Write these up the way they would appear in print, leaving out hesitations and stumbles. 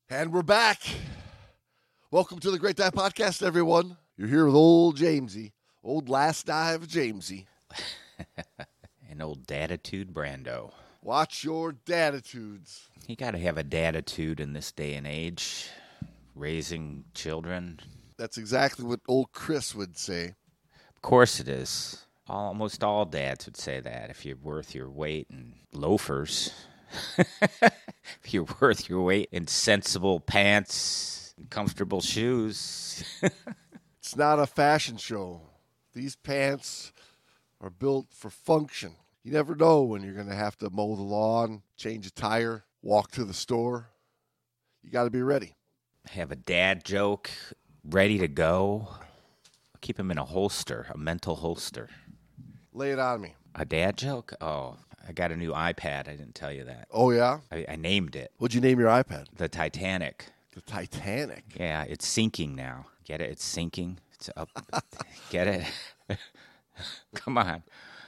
And we're back. Welcome to the Great Dive Podcast, everyone. You're here with old Jamesy, old Last Dive Jamesy. And old Daditude Brando. Watch your daditudes. You got to have a daditude in this day and age. Raising children. That's exactly what old Chris would say. Of course it is. Almost all dads would say that if you're worth your weight in loafers. If you're worth your weight in sensible pants and comfortable shoes. It's not a fashion show. These pants are built for function. You never know when you're going to have to mow the lawn, change a tire, walk to the store. You got to be ready. Have a dad joke ready to go. Keep him in a holster, a mental holster. Lay it on me. A dad joke? Oh, I got a new iPad. I didn't tell you that. Oh, yeah? I named it. What'd you name your iPad? The Titanic. The Titanic? Yeah, it's sinking now. Get it? It's sinking. It's up. Get it? Come on.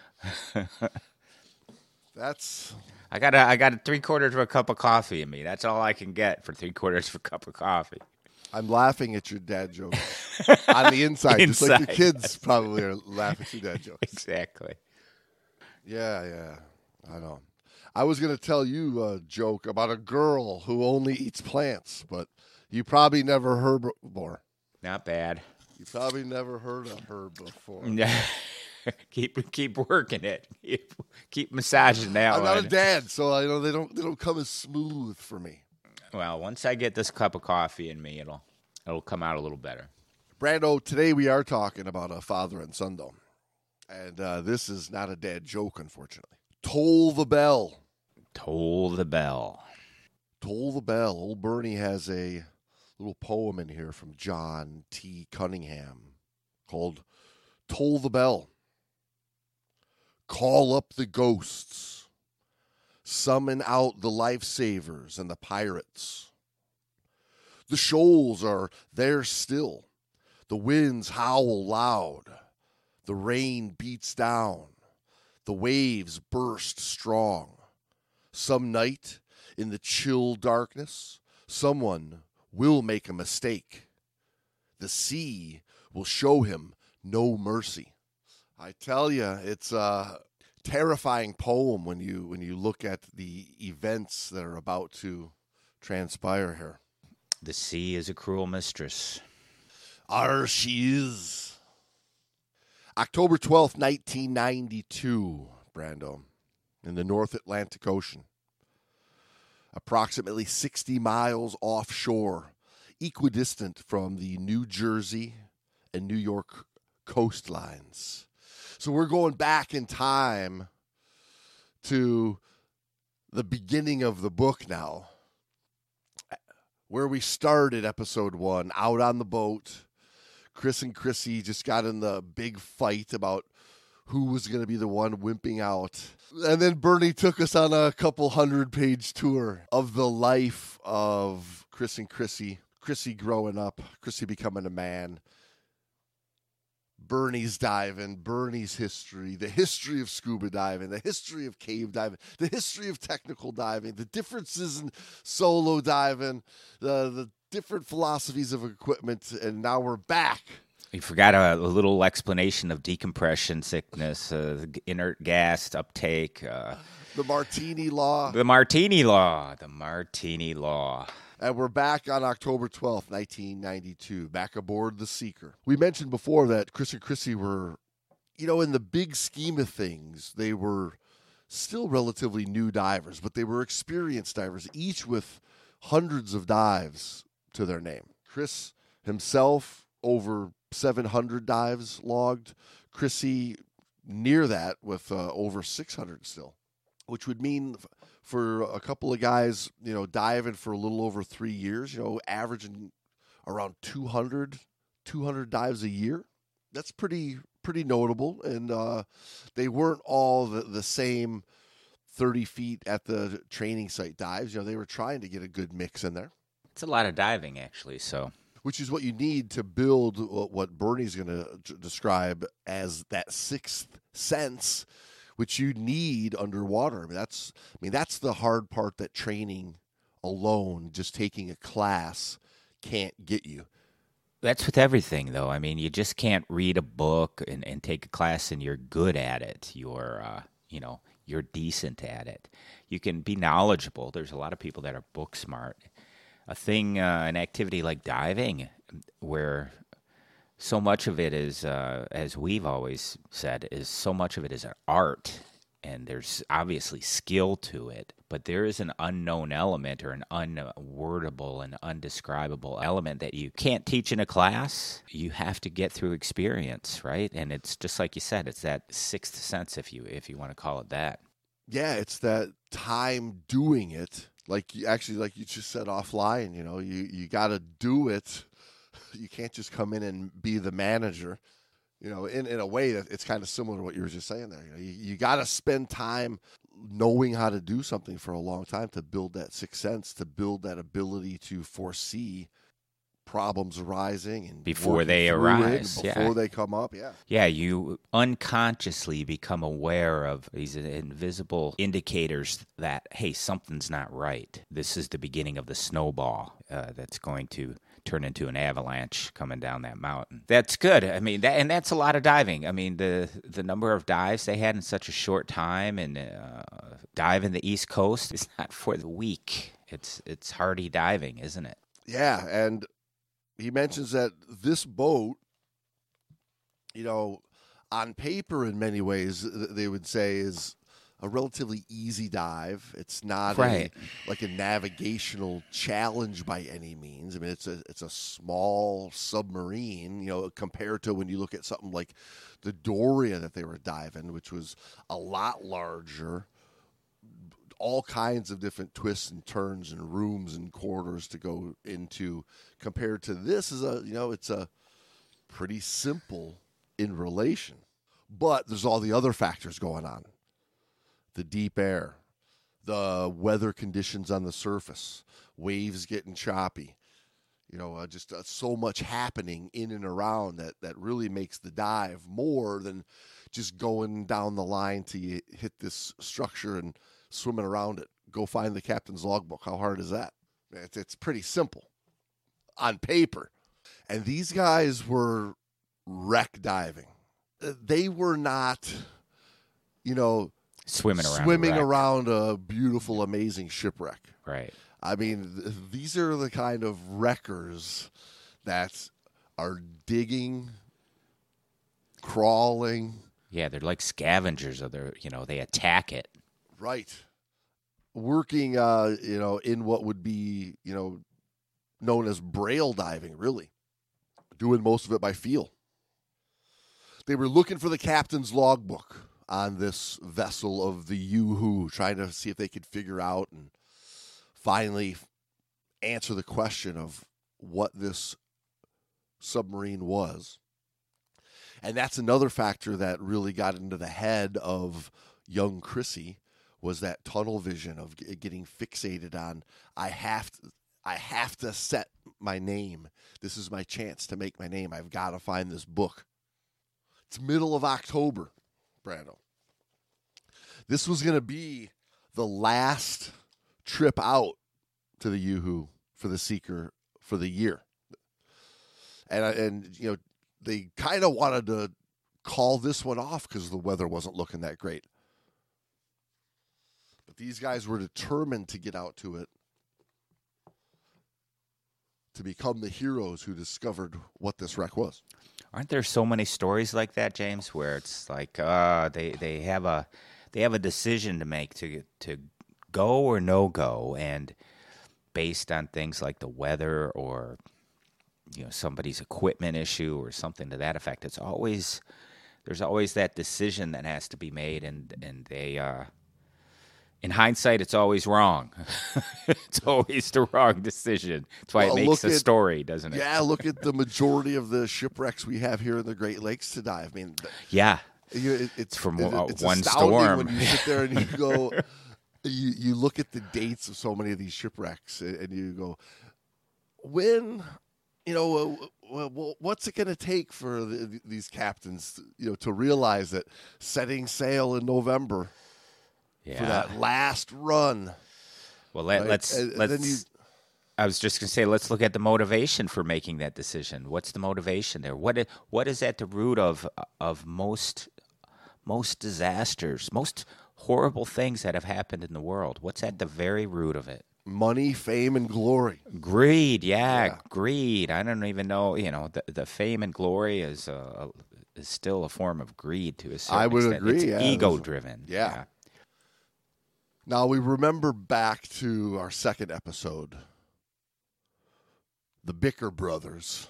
That's... I got a 3/4 of a cup of coffee in me. That's all I can get for 3/4 of a cup of coffee. I'm laughing at your dad jokes on the inside, just like your kids probably are laughing at your dad jokes. Exactly. Yeah, I know. I was going to tell you a joke about a girl who only eats plants, but you probably never heard before. Not bad. You probably never heard of her before. keep working it. Keep massaging that I'm one. not a dad, so I know they don't come as smooth for me. Well, once I get this cup of coffee in me, it'll come out a little better. Brando, today we are talking about a father and son, though. And this is not a dad joke, unfortunately. Toll the bell. Toll the bell. Toll the bell. Old Bernie has a little poem in here from John T. Cunningham called Toll the Bell. Call up the ghosts. Summon out the lifesavers and the pirates. The shoals are there still. The winds howl loud. The rain beats down. The waves burst strong. Some night, in the chill darkness, someone will make a mistake. The sea will show him no mercy. I tell you, it's a terrifying poem when you look at the events that are about to transpire here. The sea is a cruel mistress. She is. October 12th, 1992, Brando, in the North Atlantic Ocean. Approximately 60 miles offshore, equidistant from the New Jersey and New York coastlines. So we're going back in time to the beginning of the book now, where we started episode 1, out on the boat. Chris and Chrissy just got in the big fight about who was going to be the one wimping out. And then Bernie took us on a couple 100-page tour of the life of Chris and Chrissy. Chrissy growing up, Chrissy becoming a man. Bernie's diving, Bernie's history, the history of scuba diving, the history of cave diving, the history of technical diving, the differences in solo diving, the different philosophies of equipment, and now we're back. You forgot a little explanation of decompression sickness, inert gas uptake. The Martini Law. The Martini Law. The Martini Law. And we're back on October 12th, 1992, back aboard the Seeker. We mentioned before that Chris and Chrissy were, in the big scheme of things, they were still relatively new divers, but they were experienced divers, each with hundreds of dives to their name. Chris himself, over 700 dives logged. Chrissy, near that, with over 600 still, which would mean for a couple of guys, diving for a little over 3 years, averaging around 200 dives a year. That's pretty notable. And they weren't all the same 30 feet at the training site dives. They were trying to get a good mix in there. It's a lot of diving, actually, so. Which is what you need to build what Bernie's going to describe as that sixth sense, which you need underwater. I mean, that's the hard part that training alone, just taking a class, can't get you. That's with everything, though. I mean, you just can't read a book and take a class and you're good at it. You're decent at it. You can be knowledgeable. There's a lot of people that are book smart. An activity like diving, where so much of it is, as we've always said, is so much of it is an art. And there's obviously skill to it, but there is an unknown element or an unwordable and undescribable element that you can't teach in a class. You have to get through experience, right? And it's just like you said, it's that sixth sense, if you want to call it that. Yeah, it's that time doing it. Like you just said offline, you got to do it. You can't just come in and be the manager. In a way that it's kind of similar to what you were just saying there. You got to spend time knowing how to do something for a long time to build that sixth sense, to build that ability to foresee problems arising and before they arise, before they come up. Yeah, you unconsciously become aware of these invisible indicators that, hey, something's not right. This is the beginning of the snowball that's going to turn into an avalanche coming down that mountain. That's good. I mean, that's a lot of diving. I mean, the number of dives they had in such a short time, and diving the East Coast is not for the weak. It's hardy diving, isn't it? Yeah, and he mentions that this boat, on paper in many ways, they would say is a relatively easy dive. It's not like a navigational challenge by any means. I mean, it's a small submarine, compared to when you look at something like the Doria that they were diving, which was a lot larger, all kinds of different twists and turns and rooms and corridors to go into. Compared to this it's a pretty simple in relation, but there's all the other factors going on. The deep air, the weather conditions on the surface, waves getting choppy, just so much happening in and around that really makes the dive more than just going down the line till you hit this structure and swimming around it. Go find the captain's logbook. How hard is that? It's pretty simple on paper. And these guys were wreck diving. They were not, swimming around a beautiful, amazing shipwreck. Right. I mean, these are the kind of wreckers that are digging, crawling. Yeah, they're like scavengers. They attack it. Right. Working, in what would be, known as braille diving, really. Doing most of it by feel. They were looking for the captain's logbook on this vessel of the Yoo-Hoo, trying to see if they could figure out and finally answer the question of what this submarine was. And that's another factor that really got into the head of young Chrissy, was that tunnel vision of getting fixated on, I have to set my name. This is my chance to make my name. I've got to find this book. It's middle of October, Brando. This was going to be the last trip out to the Yoo-Hoo for the Seeker for the year. And they kind of wanted to call this one off because the weather wasn't looking that great. But these guys were determined to get out to it, to become the heroes who discovered what this wreck was. Aren't there so many stories like that, James, where it's like they have a decision to make to go or no go, and based on things like the weather or somebody's equipment issue or something to that effect, there's always that decision that has to be made, and they in hindsight, it's always wrong. It's always the wrong decision. That's why it makes a story, doesn't it? Yeah, look at the majority of the shipwrecks we have here in the Great Lakes to dive. I mean, yeah, it's from it's one astounding storm. When you sit there and you go, you look at the dates of so many of these shipwrecks, and you go, when, what's it going to take for these captains, to realize that setting sail in November. Yeah. For that last run Well, right? let's And let's. then you, I was just going to say, let's look at the motivation for making that decision. What's the motivation there? What is at the root of most disasters, most horrible things that have happened in the world? What's at the very root of it? money, fame, and glory. Greed, greed. I don't even know. The fame and glory is still a form of greed to a certain I would extent. agree. It's Yeah, ego-driven. Yeah. Now we remember back to our second episode, the Bicker brothers,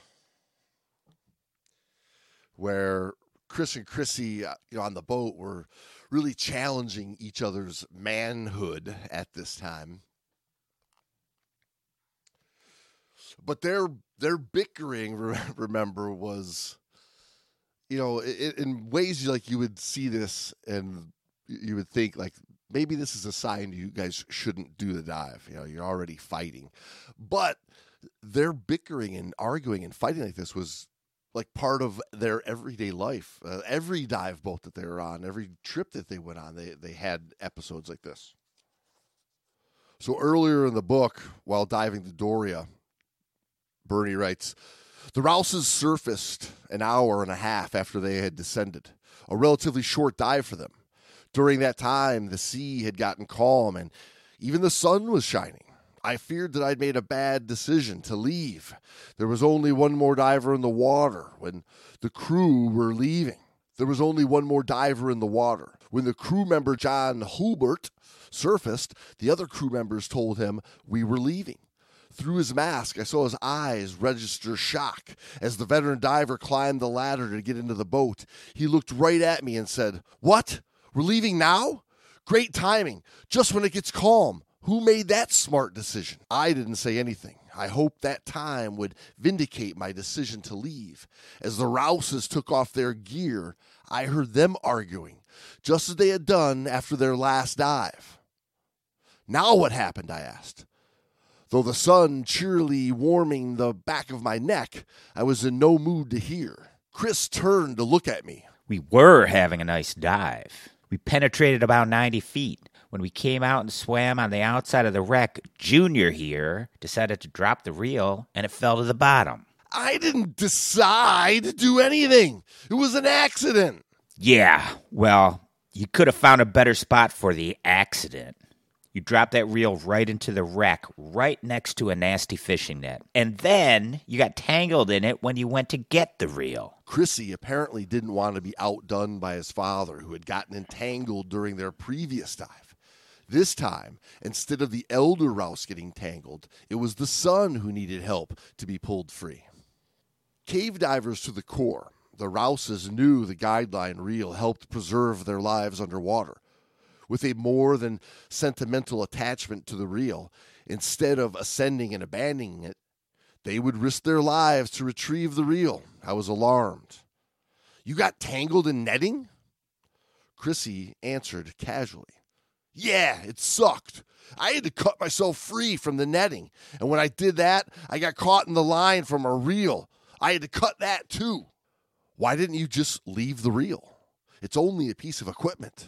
where Chris and Chrissy, on the boat, were really challenging each other's manhood at this time. But their bickering, remember, was, in ways like you would see this and you would think like maybe this is a sign you guys shouldn't do the dive. You're already fighting. But their bickering and arguing and fighting like this was like part of their everyday life. Every dive boat that they were on, every trip that they went on, they had episodes like this. So earlier in the book, while diving the Doria, Bernie writes, the Rouses surfaced an hour and a half after they had descended, a relatively short dive for them. During that time, the sea had gotten calm and even the sun was shining. I feared that I'd made a bad decision to leave. There was only one more diver in the water when the crew were leaving. There was only one more diver in the water. When the crew member John Hulbert surfaced, the other crew members told him we were leaving. Through his mask, I saw his eyes register shock. As the veteran diver climbed the ladder to get into the boat, he looked right at me and said, "What? We're leaving now? Great timing. Just when it gets calm. Who made that smart decision?" I didn't say anything. I hoped that time would vindicate my decision to leave. As the Rouses took off their gear, I heard them arguing, just as they had done after their last dive. Now what happened? I asked. Though the sun cheerily warming the back of my neck, I was in no mood to hear. Chris turned to look at me. We were having a nice dive. We penetrated about 90 feet. When we came out and swam on the outside of the wreck, Junior here decided to drop the reel, and it fell to the bottom. I didn't decide to do anything. It was an accident. Yeah, well, you could have found a better spot for the accident. You dropped that reel right into the wreck, right next to a nasty fishing net. And then you got tangled in it when you went to get the reel. Chrissy apparently didn't want to be outdone by his father, who had gotten entangled during their previous dive. This time, instead of the elder Rouse getting tangled, it was the son who needed help to be pulled free. Cave divers to the core, the Rouses knew the guideline reel helped preserve their lives underwater. With a more than sentimental attachment to the reel, instead of ascending and abandoning it, they would risk their lives to retrieve the reel. I was alarmed. "You got tangled in netting?" Chrissy answered casually. "Yeah, it sucked. I had to cut myself free from the netting. And when I did that, I got caught in the line from a reel. I had to cut that too." "Why didn't you just leave the reel? It's only a piece of equipment.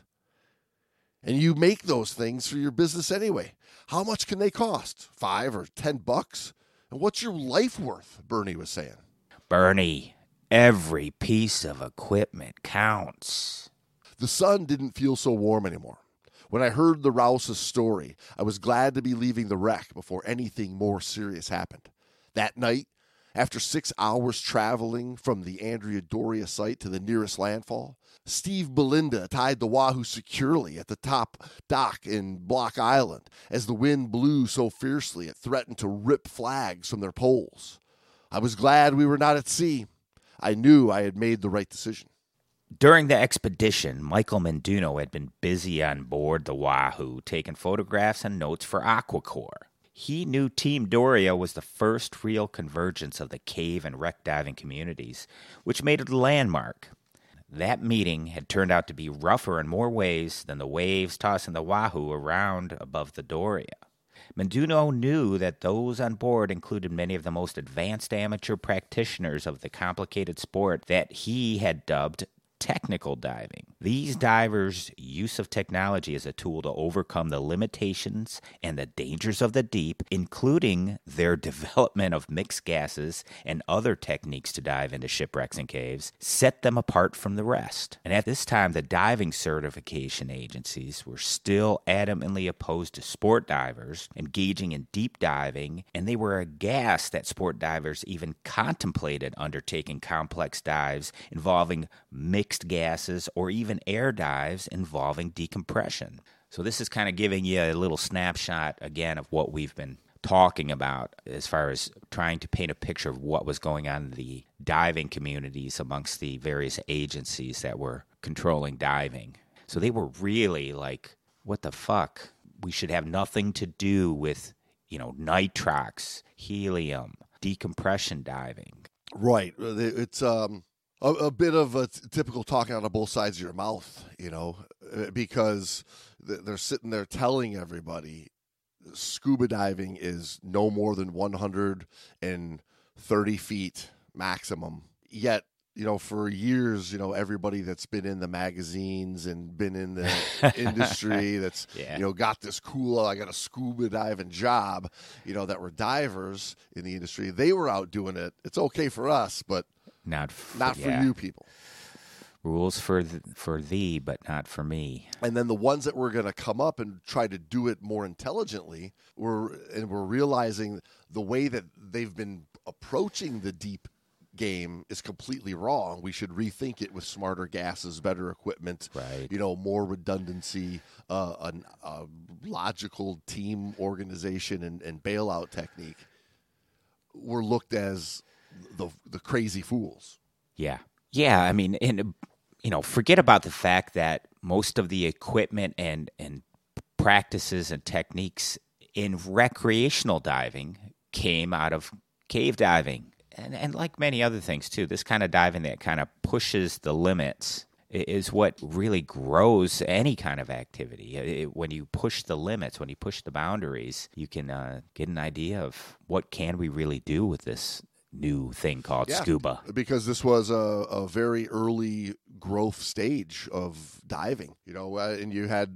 And you make those things for your business anyway. How much can they cost? $5 or $10? And what's your life worth?" Bernie was saying. Bernie, every piece of equipment counts. The sun didn't feel so warm anymore. When I heard the Rouse's story, I was glad to be leaving the wreck before anything more serious happened. That night, after 6 hours traveling from the Andrea Doria site to the nearest landfall, Steve Belinda tied the Wahoo securely at the top dock in Block Island as the wind blew so fiercely it threatened to rip flags from their poles. I was glad we were not at sea. I knew I had made the right decision. During the expedition, Michael Menduno had been busy on board the Wahoo, taking photographs and notes for Aquacore. He knew Team Doria was the first real convergence of the cave and wreck diving communities, which made it a landmark. That meeting had turned out to be rougher in more ways than the waves tossing the Wahoo around above the Doria. Menduno knew that those on board included many of the most advanced amateur practitioners of the complicated sport that he had dubbed technical diving. These divers' use of technology as a tool to overcome the limitations and the dangers of the deep, including their development of mixed gases and other techniques to dive into shipwrecks and caves, set them apart from the rest. And at this time, the diving certification agencies were still adamantly opposed to sport divers engaging in deep diving, and they were aghast that sport divers even contemplated undertaking complex dives involving mixed gases or even air dives involving decompression. So this is kind of giving you a little snapshot again of what we've been talking about as far as trying to paint a picture of what was going on in the diving communities amongst the various agencies that were controlling diving. So they were really like, what the fuck? We should have nothing to do with, nitrox, helium, decompression diving. Right. It's a bit of a typical talking out of both sides of your mouth, because they're sitting there telling everybody scuba diving is no more than 130 feet maximum. Yet, for years, everybody that's been in the magazines and been in the industry that's, got this cool, I got a scuba diving job, that were divers in the industry, they were out doing it. It's okay for us, but not for you people. Rules for thee, but not for me. And then the ones that were going to come up and try to do it more intelligently we're realizing the way that they've been approaching the deep game is completely wrong. We should rethink it with smarter gases, better equipment, right. More redundancy, a logical team organization and bailout technique. We're looked as the crazy fools. Yeah. I mean, forget about the fact that most of the equipment and practices and techniques in recreational diving came out of cave diving. And like many other things, too, this kind of diving that kind of pushes the limits is what really grows any kind of activity. When you push the limits, when you push the boundaries, you can get an idea of what can we really do with this new thing called scuba. Because this was a very early growth stage of diving, and you had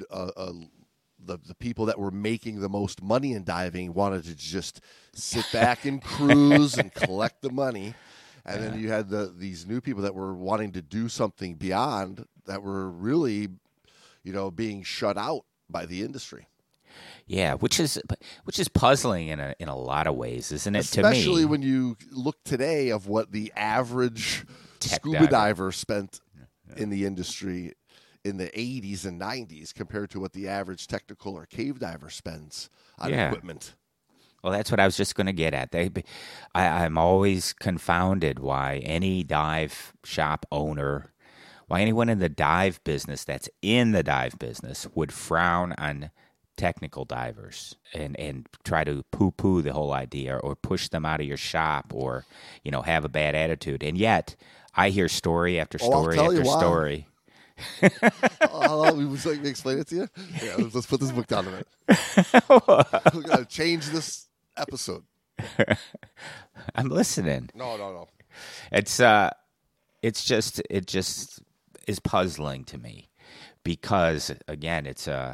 the people that were making the most money in diving wanted to just sit back and cruise and collect the money. And then you had these new people that were wanting to do something beyond that were really, being shut out by the industry. Yeah, which is puzzling in a lot of ways, isn't it? Especially to me, when you look today of what the average scuba diver spent in the industry in the 80s and 90s compared to what the average technical or cave diver spends on equipment. Well, that's what I was just going to get at. I'm always confounded why any dive shop owner, why anyone in the dive business that's in the dive business would frown on technical divers and try to poo-poo the whole idea or push them out of your shop or, have a bad attitude. And yet, I hear story after story after story. We was like explain it to you. Yeah, let's put this book down a minute. We're gonna change this episode. I'm listening. No. It just is puzzling to me because again,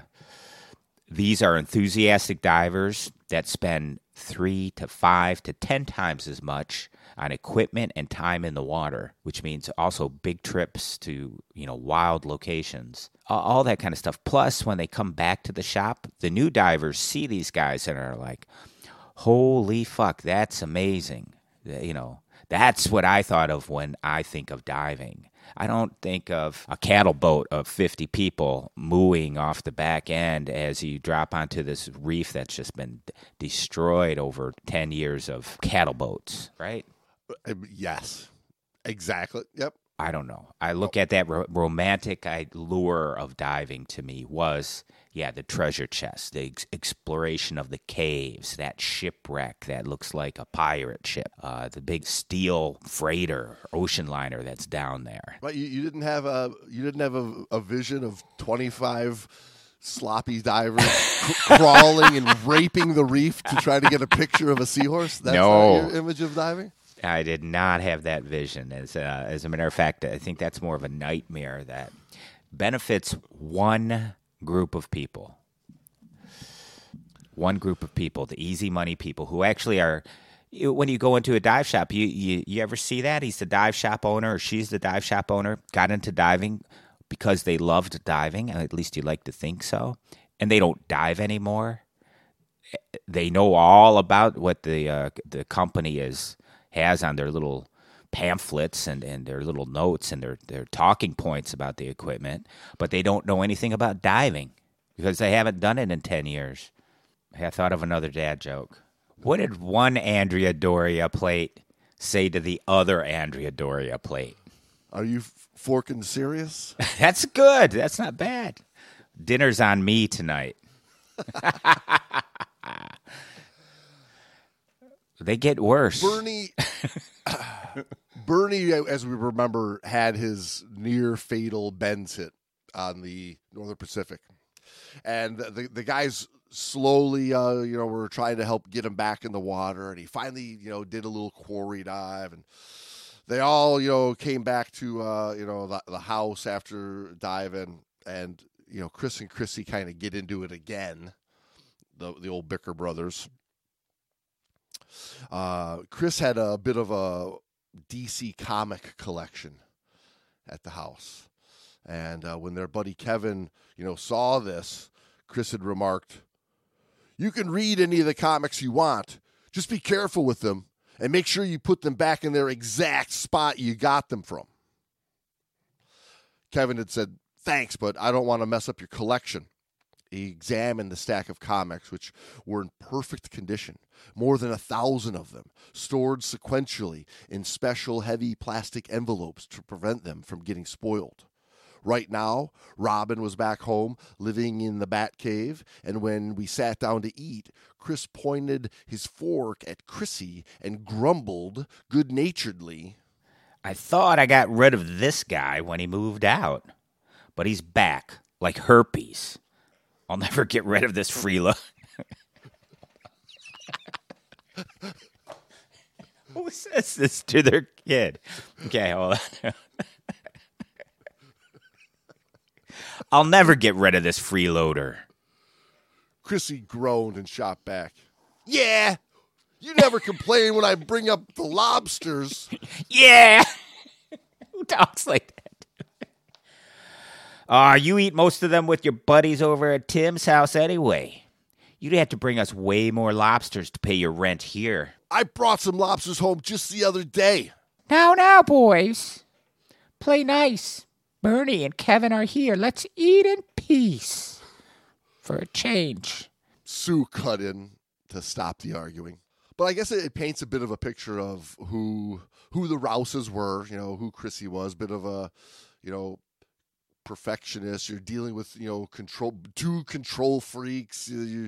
these are enthusiastic divers that spend 3 to 5 to 10 times as much on equipment and time in the water, which means also big trips to, wild locations, all that kind of stuff. Plus, when they come back to the shop, the new divers see these guys and are like, holy fuck, that's amazing. That's what I thought of when I think of diving. I don't think of a cattle boat of 50 people mooing off the back end as you drop onto this reef that's just been destroyed over 10 years of cattle boats, right? Yes, exactly. Yep. I don't know. I look at that romantic lure of diving to me was, the treasure chest, the exploration of the caves, that shipwreck that looks like a pirate ship, the big steel freighter, ocean liner that's down there. But you didn't have a vision of 25 sloppy divers crawling and raping the reef to try to get a picture of a seahorse? That's not your image of diving? I did not have that vision. As a matter of fact, I think that's more of a nightmare that benefits one group of people. One group of people, the easy money people who actually are, when you go into a dive shop, you ever see that? He's the dive shop owner or she's the dive shop owner, got into diving because they loved diving, at least you like to think so, and they don't dive anymore. They know all about what the company has on their little pamphlets and their little notes and their talking points about the equipment, but they don't know anything about diving because they haven't done it in 10 years. I thought of another dad joke. What did one Andrea Doria plate say to the other Andrea Doria plate? Are you forking serious? That's good. That's not bad. Dinner's on me tonight. They get worse. Bernie, as we remember, had his near fatal bends hit on the Northern Pacific, and the guys slowly, were trying to help get him back in the water, and he finally, did a little quarry dive, and they all, came back to, the house after diving, and Chris and Chrissy kind of get into it again, the old Bicker brothers. Chris had a bit of a DC comic collection at the house, and when their buddy Kevin, saw this, Chris had remarked, "You can read any of the comics you want. Just be careful with them and make sure you put them back in their exact spot you got them from." Kevin had said, "Thanks, but I don't want to mess up your collection." He examined the stack of comics, which were in perfect condition, more than 1,000 of them, stored sequentially in special heavy plastic envelopes to prevent them from getting spoiled. Right now, Robin was back home, living in the Bat Cave, and when we sat down to eat, Chris pointed his fork at Chrissy and grumbled good-naturedly, "I thought I got rid of this guy when he moved out, but he's back, like herpes. I'll never get rid of this Freela." Who says this to their kid? Okay, hold on. "I'll never get rid of this freeloader." Chrissy groaned and shot back, "Yeah, you never complain when I bring up the lobsters." Yeah. Who talks like that? You eat most of them with your buddies over at Tim's house anyway. You'd have to bring us way more lobsters to pay your rent here. "I brought some lobsters home just the other day." Now, boys. Play nice. Bernie and Kevin are here. Let's eat in peace. For a change. Sue cut in to stop the arguing. But I guess it paints a bit of a picture of who the Rouses were, who Chrissy was, bit of a, perfectionist. You're dealing with, two control freaks, and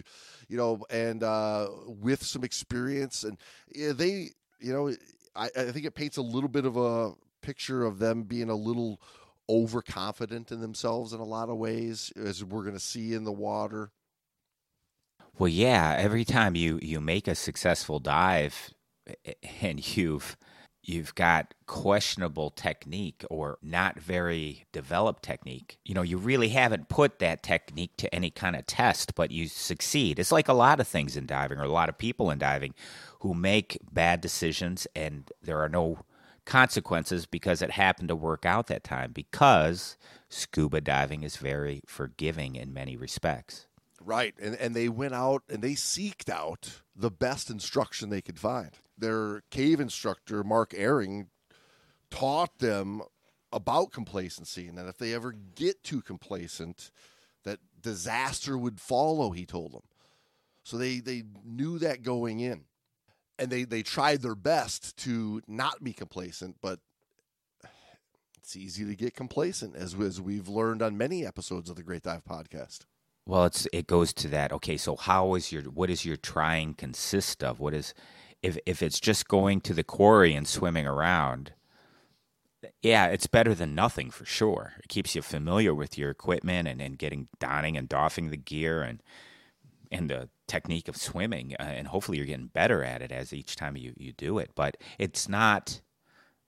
with some experience. And they, I think it paints a little bit of a picture of them being a little overconfident in themselves in a lot of ways, as we're going to see in the water. Well, yeah, every time you make a successful dive and you've got questionable technique or not very developed technique, you really haven't put that technique to any kind of test, but you succeed. It's like a lot of things in diving, or a lot of people in diving who make bad decisions and there are no consequences because it happened to work out that time, because scuba diving is very forgiving in many respects. Right, and they went out and they seeked out the best instruction they could find. Their cave instructor, Mark Ehring, taught them about complacency, and that if they ever get too complacent, that disaster would follow, he told them. So they knew that going in. And they tried their best to not be complacent, but it's easy to get complacent, as we've learned on many episodes of the Great Dive Podcast. Well, it goes to that. Okay, so what is your trying consist of? What is, if it's just going to the quarry and swimming around? Yeah, it's better than nothing for sure. It keeps you familiar with your equipment and donning and doffing the gear and the technique of swimming, and hopefully you're getting better at it as each time you do it. But it's not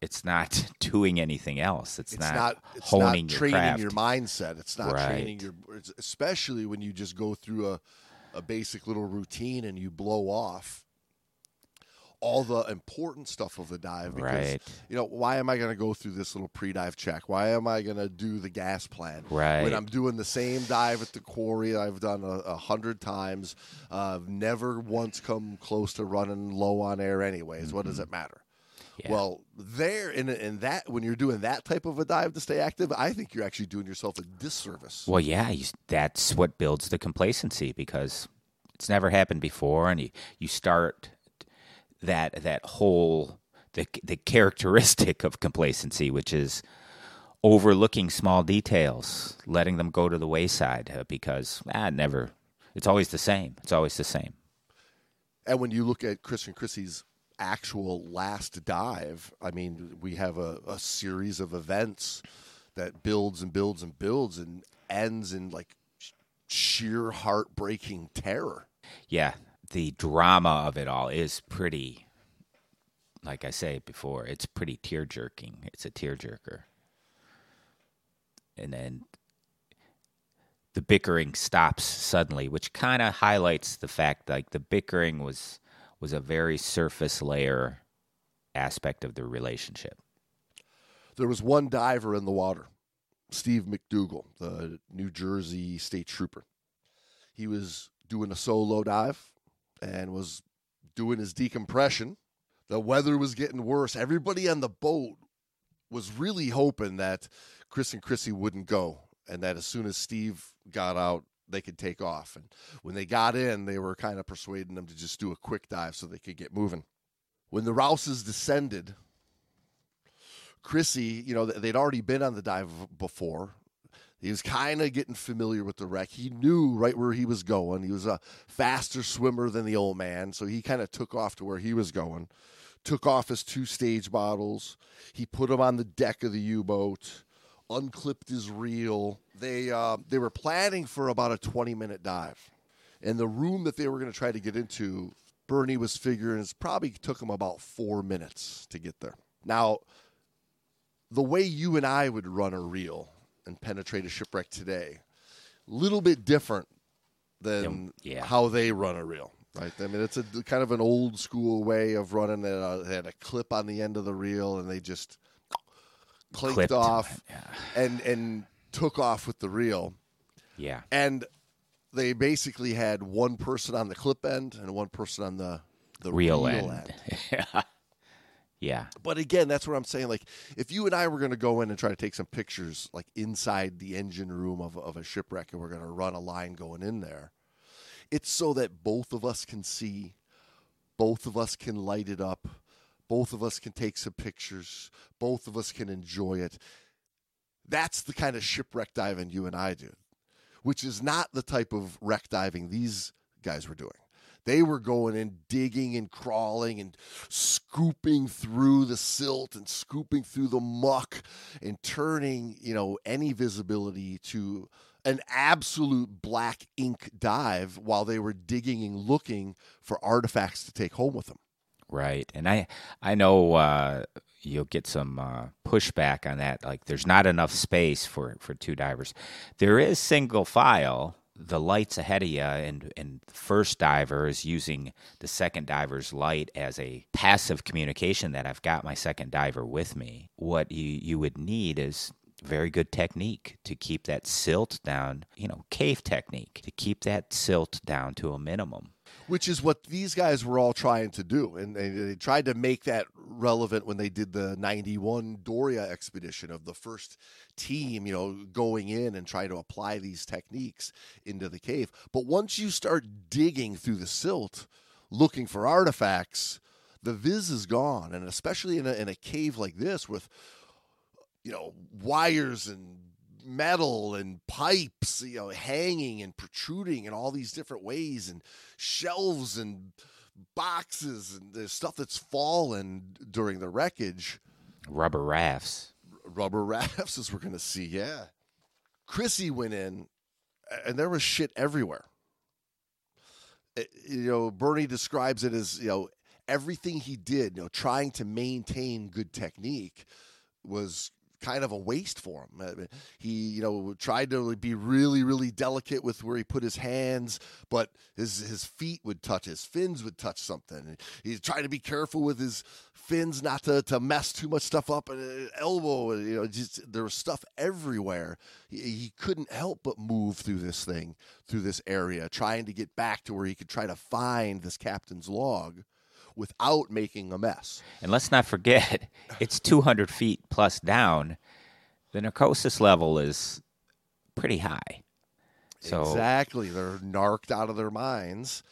It's not doing anything else. It's not it's honing not your training craft. your mindset. It's not Right. training your, especially when you just go through a basic little routine and you blow off all the important stuff of the dive. Because, Right. why am I going to go through this little pre-dive check? Why am I going to do the gas plan? Right. When I'm doing the same dive at the quarry I've done 100 times, I've never once come close to running low on air anyways. Mm-hmm. What does it matter? Yeah. Well, there in that, when you're doing that type of a dive to stay active, I think you're actually doing yourself a disservice. Well, yeah, that's what builds the complacency, because it's never happened before, and you start that whole the characteristic of complacency, which is overlooking small details, letting them go to the wayside, because it's always the same. It's always the same. And when you look at Chris and Chrissy's actual last dive, I mean, we have a series of events that builds and builds and builds and ends in like sheer heartbreaking terror. Yeah, the drama of it all is pretty, like I say before, it's pretty tear-jerking. It's a tear-jerker. And then the bickering stops suddenly, which kind of highlights the fact like the bickering was a very surface layer aspect of the relationship. There was one diver in the water, Steve McDougall, the New Jersey state trooper. He was doing a solo dive and was doing his decompression. The weather was getting worse. Everybody on the boat was really hoping that Chris and Chrissy wouldn't go, and that as soon as Steve got out, they could take off. And when they got in, they were kind of persuading them to just do a quick dive so they could get moving. When the Rouses descended, Chrissy, they'd already been on the dive before. He was kind of getting familiar with the wreck. He knew right where he was going. He was a faster swimmer than the old man, so he kind of took off to where he was going. Took off his 2 stage bottles. He put them on the deck of the U-boat, unclipped his reel. They were planning for about a 20-minute dive. And the room that they were going to try to get into, Bernie was figuring it probably took him about 4 minutes to get there. Now, the way you and I would run a reel and penetrate a shipwreck today, a little bit different than how they run a reel, right? I mean, it's a kind of an old school way of running it. They had a clip on the end of the reel, and they just clicked off and took off with the reel. Yeah. And they basically had one person on the clip end and one person on the reel end. Yeah. But again, that's what I'm saying. Like, if you and I were going to go in and try to take some pictures, like inside the engine room of a shipwreck, and we're going to run a line going in there, it's so that both of us can see, both of us can light it up, both of us can take some pictures, both of us can enjoy it. That's the kind of shipwreck diving you and I do, which is not the type of wreck diving these guys were doing. They were going and digging and crawling and scooping through the silt and scooping through the muck and turning, any visibility to an absolute black ink dive while they were digging and looking for artifacts to take home with them. Right. And I know you'll get some pushback on that. Like, there's not enough space for 2 divers. There is single file. The light's ahead of you, and the first diver is using the second diver's light as a passive communication that I've got my second diver with me. What you would need is very good technique to keep that silt down, cave technique, to keep that silt down to a minimum. Which is what these guys were all trying to do. And they tried to make that relevant when they did the 91 Doria expedition of the first team, going in and trying to apply these techniques into the cave. But once you start digging through the silt, looking for artifacts, the viz is gone. And especially in a cave like this with, wires and metal and pipes, hanging and protruding in all these different ways, and shelves and boxes, and there's stuff that's fallen during the wreckage. Rubber rafts, as we're going to see, yeah. Chrissy went in, and there was shit everywhere. Bernie describes it as, everything he did, trying to maintain good technique was kind of a waste for him. I mean, he, tried to be really, really delicate with where he put his hands, but his feet would touch, his fins would touch something. He tried to be careful with his fins not to mess too much stuff up, and elbow, there was stuff everywhere. He couldn't help but move through this area, trying to get back to where he could try to find this captain's log without making a mess. And let's not forget, it's 200 feet plus down. The narcosis level is pretty high. So exactly. They're narked out of their minds.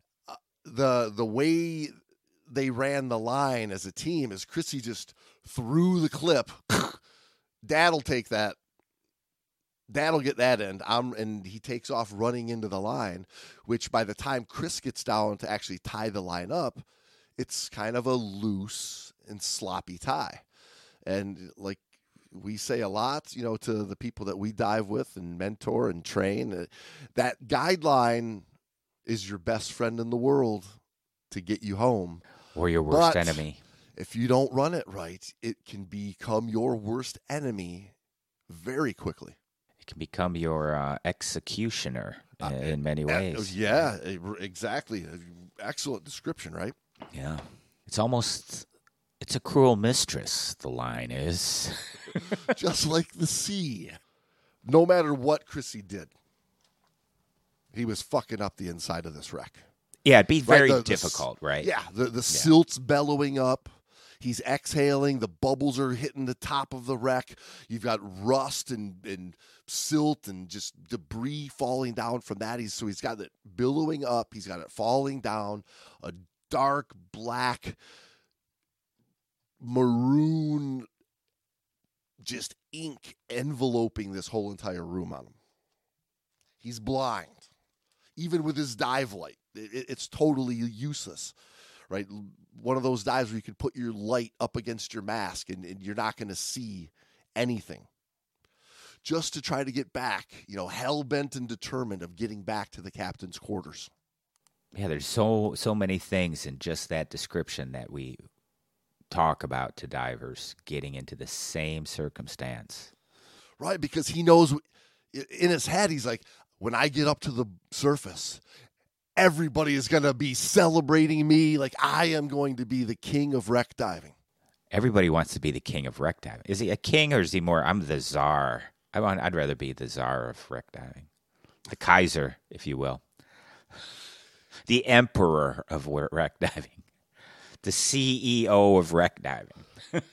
The way they ran the line as a team is Chrissy just threw the clip. Dad'll take that. Dad'll get that end. And he takes off running into the line, which by the time Chris gets down to actually tie the line up, it's kind of a loose and sloppy tie. And like we say a lot, to the people that we dive with and mentor and train, that guideline is your best friend in the world to get you home. Or your worst enemy. If you don't run it right, it can become your worst enemy very quickly. It can become your executioner in many ways. Yeah, exactly. Excellent description, right? Yeah. It's a cruel mistress, the line is. Just like the sea. No matter what Chrissy did, he was fucking up the inside of this wreck. Yeah, it'd be very difficult, right? Yeah, the silt's bellowing up. He's exhaling. The bubbles are hitting the top of the wreck. You've got rust and silt and just debris falling down from that. So he's got it billowing up. He's got it falling down. A dark black maroon just ink enveloping this whole entire room on him. He's blind. Even with his dive light, it's totally useless, right? One of those dives where you can put your light up against your mask and you're not going to see anything. Just to try to get back, hell-bent and determined of getting back to the captain's quarters. Yeah, there's so many things in just that description that we talk about to divers getting into the same circumstance. Right, because he knows in his head, he's like, when I get up to the surface, everybody is going to be celebrating me like I am going to be the king of wreck diving. Everybody wants to be the king of wreck diving. Is he a king or is he more, I'm the czar? I'd rather be the czar of wreck diving. The Kaiser, if you will. The emperor of wreck diving. The CEO of wreck diving.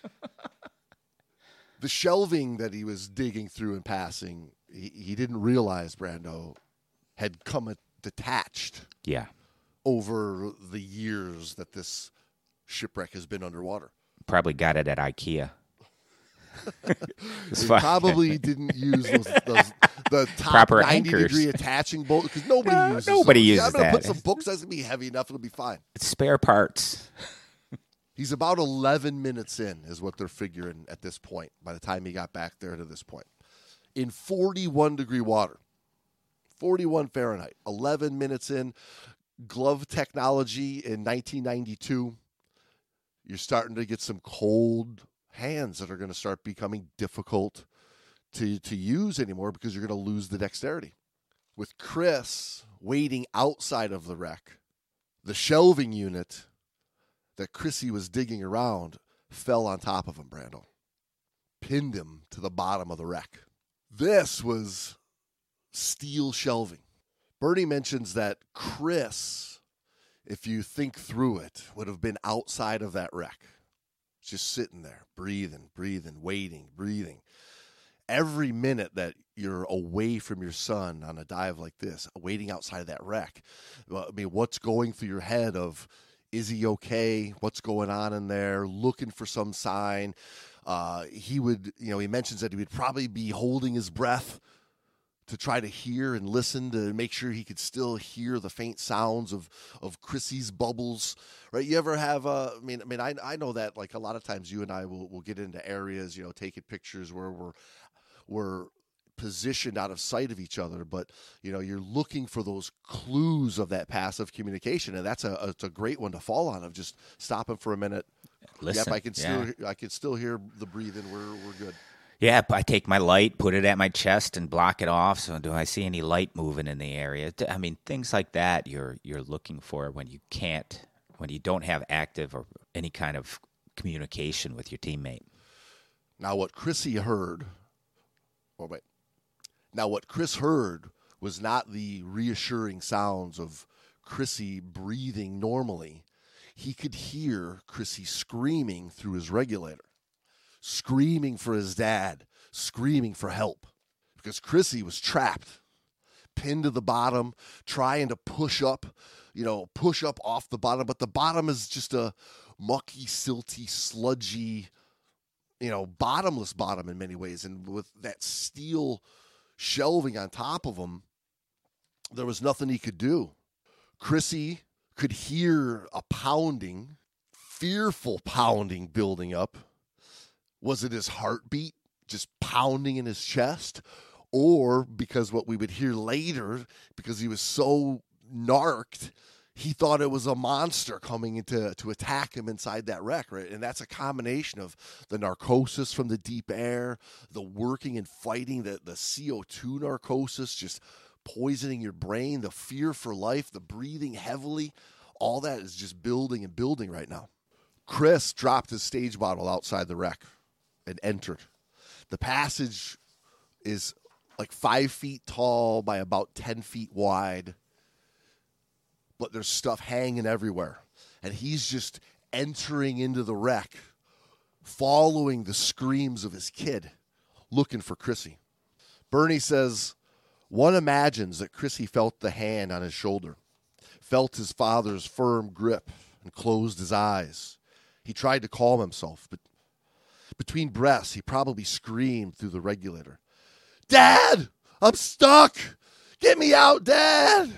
The shelving that he was digging through and passing, he didn't realize Brando had come detached. Yeah. Over the years that this shipwreck has been underwater. Probably got it at IKEA. They probably didn't use the top proper 90-degree attaching bolt because nobody uses those. I'm going to put some books that's going to be heavy enough. It'll be fine. It's spare parts. He's about 11 minutes in is what they're figuring at this point by the time he got back there to this point. In 41-degree water, 41 Fahrenheit, 11 minutes in, glove technology in 1992, you're starting to get some cold hands that are going to start becoming difficult to use anymore because you're going to lose the dexterity. With Chris waiting outside of the wreck, the shelving unit that Chrissy was digging around fell on top of him, Brando. Pinned him to the bottom of the wreck. This was steel shelving. Bernie mentions that Chris, if you think through it, would have been outside of that wreck. Just sitting there, breathing, waiting, breathing. Every minute that you're away from your son on a dive like this, waiting outside of that wreck, what's going through your head of, is he okay? What's going on in there? Looking for some sign. He mentions that he would probably be holding his breath to try to hear and listen to make sure he could still hear the faint sounds of Chrissy's bubbles, right? You ever have, I know that like a lot of times you and I will get into areas, taking pictures where we're positioned out of sight of each other, but you're looking for those clues of that passive communication, and it's a great one to fall on, of just stopping for a minute. Listen, yep, I can still hear the breathing. We're good. Yeah, I take my light, put it at my chest, and block it off. So, do I see any light moving in the area? I mean, things like that you're looking for when you don't have active or any kind of communication with your teammate. Now, what Chris heard was not the reassuring sounds of Chrissy breathing normally. He could hear Chrissy screaming through his regulator, screaming for his dad, screaming for help, because Chrissy was trapped, pinned to the bottom, trying to push up off the bottom, but the bottom is just a mucky, silty, sludgy, bottomless bottom in many ways, and with that steel shelving on top of him, there was nothing he could do. Chrissy could hear a pounding, fearful pounding building up. Was it his heartbeat just pounding in his chest? Or, because what we would hear later, because he was so narked, he thought it was a monster coming to attack him inside that wreck, right? And that's a combination of the narcosis from the deep air, the working and fighting, the CO2 narcosis, just poisoning your brain, the fear for life, the breathing heavily. All that is just building and building right now. Chris dropped his stage bottle outside the wreck and entered. The passage is like 5 feet tall by about 10 feet wide, but there's stuff hanging everywhere. And he's just entering into the wreck, following the screams of his kid, looking for Chrissy. Bernie says, one imagines that Chrissy felt the hand on his shoulder, felt his father's firm grip, and closed his eyes. He tried to calm himself, but between breaths, he probably screamed through the regulator, "Dad, I'm stuck! Get me out, Dad!"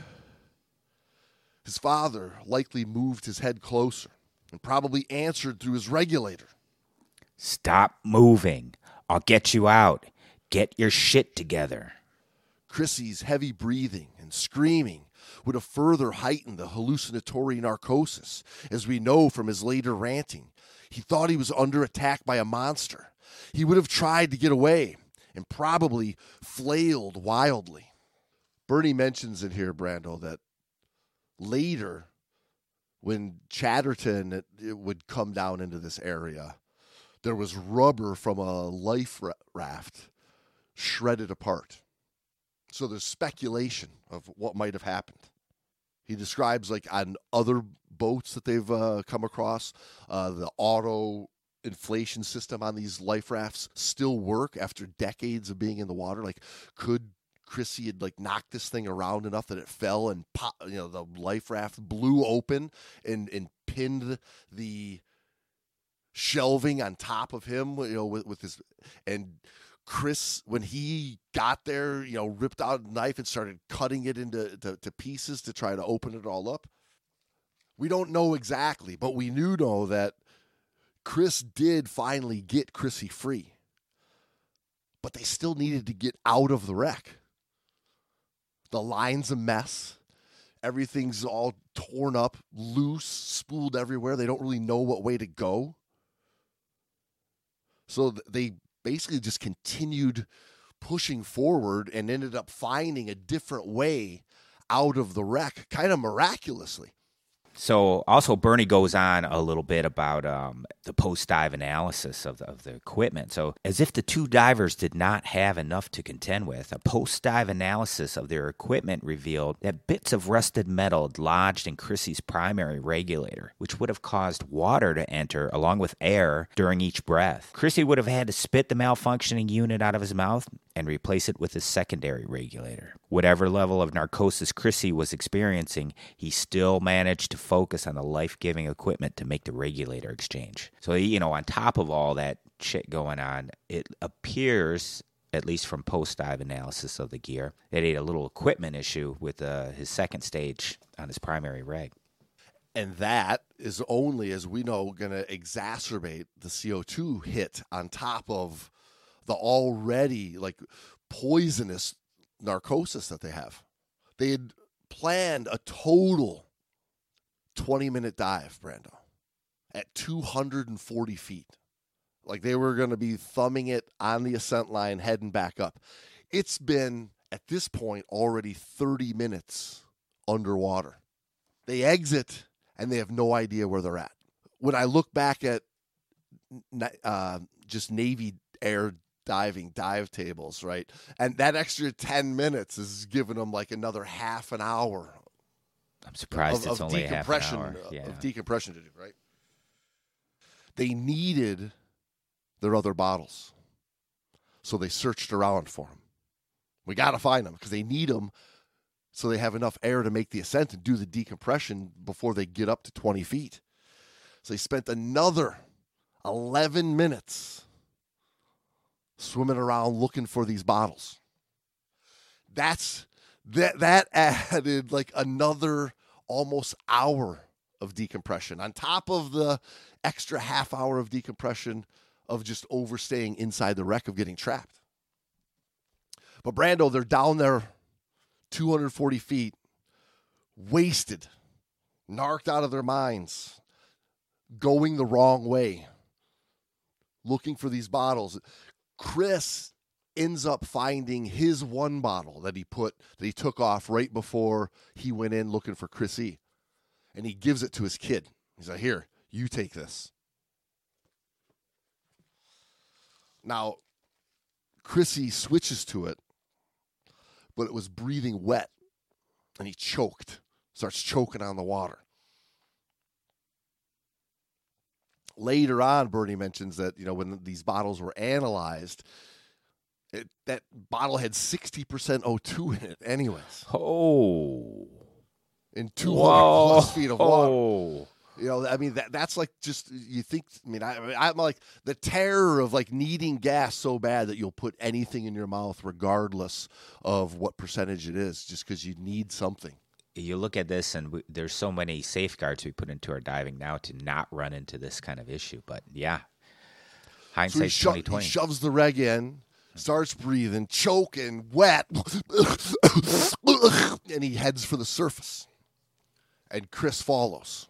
His father likely moved his head closer and probably answered through his regulator, "Stop moving. I'll get you out. Get your shit together." Chrissy's heavy breathing and screaming would have further heightened the hallucinatory narcosis, as we know from his later ranting. He thought he was under attack by a monster. He would have tried to get away and probably flailed wildly. Bernie mentions in here, Brando, that later, when Chatterton would come down into this area, there was rubber from a life raft shredded apart. So there's speculation of what might have happened. He describes, like, on other boats that they've come across, the auto inflation system on these life rafts still work after decades of being in the water. Like, could Chrissy had knocked this thing around enough that it fell and the life raft blew open and pinned the shelving on top of him, with his, and Chris, when he got there, ripped out a knife and started cutting it into pieces to try to open it all up. We don't know exactly, but we know that Chris did finally get Chrissy free. But they still needed to get out of the wreck. The line's a mess. Everything's all torn up, loose, spooled everywhere. They don't really know what way to go. So they basically just continued pushing forward and ended up finding a different way out of the wreck, kind of miraculously. So also Bernie goes on a little bit about the post-dive analysis of the equipment. So as if the two divers did not have enough to contend with, a post-dive analysis of their equipment revealed that bits of rusted metal had lodged in Chrissy's primary regulator, which would have caused water to enter along with air during each breath. Chrissy would have had to spit the malfunctioning unit out of his mouth and replace it with his secondary regulator. Whatever level of narcosis Chrissy was experiencing, he still managed to focus on the life-giving equipment to make the regulator exchange. So, on top of all that shit going on, it appears, at least from post-dive analysis of the gear, that he had a little equipment issue with his second stage on his primary reg. And that is only, as we know, going to exacerbate the CO2 hit on top of the already poisonous narcosis that they have. They had planned a total 20-minute dive, Brando, at 240 feet. Like they were going to be thumbing it on the ascent line, heading back up. It's been, at this point, already 30 minutes underwater. They exit, and they have no idea where they're at. When I look back at just Navy air diving dive tables, right, and that extra 10 minutes is giving them like another half an hour. I'm surprised it's only half an hour. Of decompression to do, right? They needed their other bottles, so they searched around for them. We got to find them because they need them so they have enough air to make the ascent and do the decompression before they get up to 20 feet. So they spent another 11 minutes swimming around looking for these bottles. That added like another almost hour of decompression on top of the extra half hour of decompression of just overstaying inside the wreck of getting trapped. But Brando, they're down there 240 feet, wasted, narked out of their minds, going the wrong way, looking for these bottles. Chris ends up finding his one bottle that he took off right before he went in looking for Chrissy. And he gives it to his kid. He's like, here, you take this. Now, Chrissy switches to it, but it was breathing wet, and he starts choking on the water. Later on, Bernie mentions that, when these bottles were analyzed, that bottle had 60% O2 in it anyways. Oh. In 200 plus feet of water. Oh. That's like just, you think, I'm like the terror of like needing gas so bad that you'll put anything in your mouth regardless of what percentage it is, just because you need something. You look at this, and there's so many safeguards we put into our diving now to not run into this kind of issue. But yeah, hindsight's 2020. He shoves the reg in, starts breathing, choking, wet, and he heads for the surface. And Chris follows.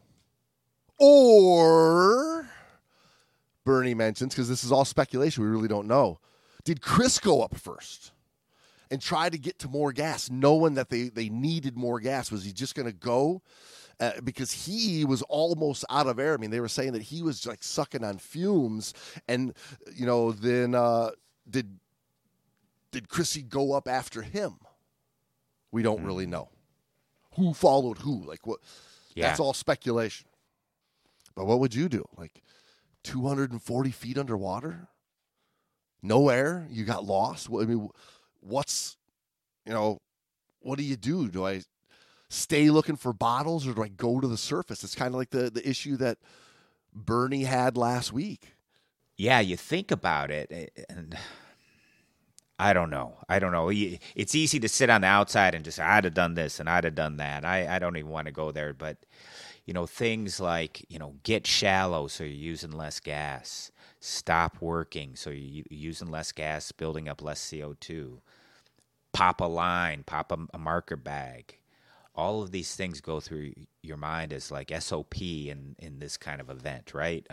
Or, Bernie mentions, because this is all speculation, we really don't know, did Chris go up first and try to get to more gas, knowing that they needed more gas? Was he just going to go? Because he was almost out of air. They were saying that he was like sucking on fumes. And, then did Chrissy go up after him? We don't really know. Who followed who? Like what? Yeah. That's all speculation. But what would you do? Like 240 feet underwater? No air? You got lost? What do you do? Do I stay looking for bottles, or do I go to the surface? It's kind of like the issue that Bernie had last week. Yeah, you think about it, and I don't know. It's easy to sit on the outside and just, I'd have done this and I'd have done that. I don't even want to go there. But, things like, get shallow so you're using less gas. Stop working so you're using less gas, building up less CO2. Pop a line, pop a marker bag. All of these things go through your mind as like SOP in this kind of event, right?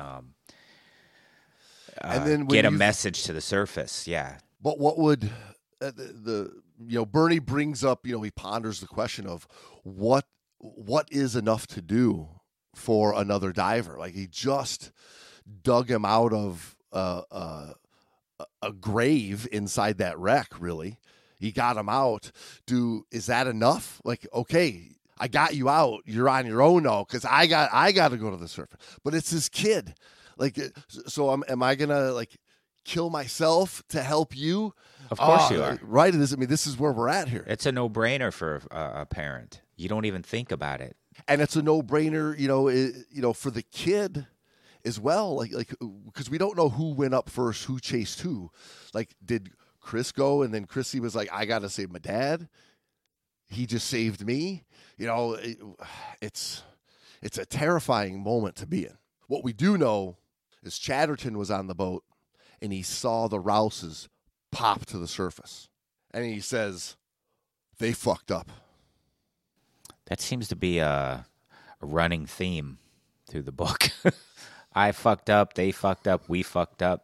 And then get a message to the surface, yeah. But what would Bernie brings up, he ponders the question of what is enough to do for another diver? Like he just dug him out of a grave inside that wreck, really. He got him out. Is that enough? Like, okay, I got you out. You're on your own now because I got to go to the surface. But it's his kid. Like, so am I gonna like kill myself to help you? Of course you are. Right. It is. This is where we're at here. It's a no-brainer for a parent. You don't even think about it. And it's a no-brainer, for the kid as well. Like because we don't know who went up first, who chased who. Like, did Chris go, and then Chrissy was like, I got to save my dad. He just saved me. It's a terrifying moment to be in. What we do know is Chatterton was on the boat, and he saw the Rouses pop to the surface. And he says, they fucked up. That seems to be a running theme through the book. I fucked up, they fucked up, we fucked up.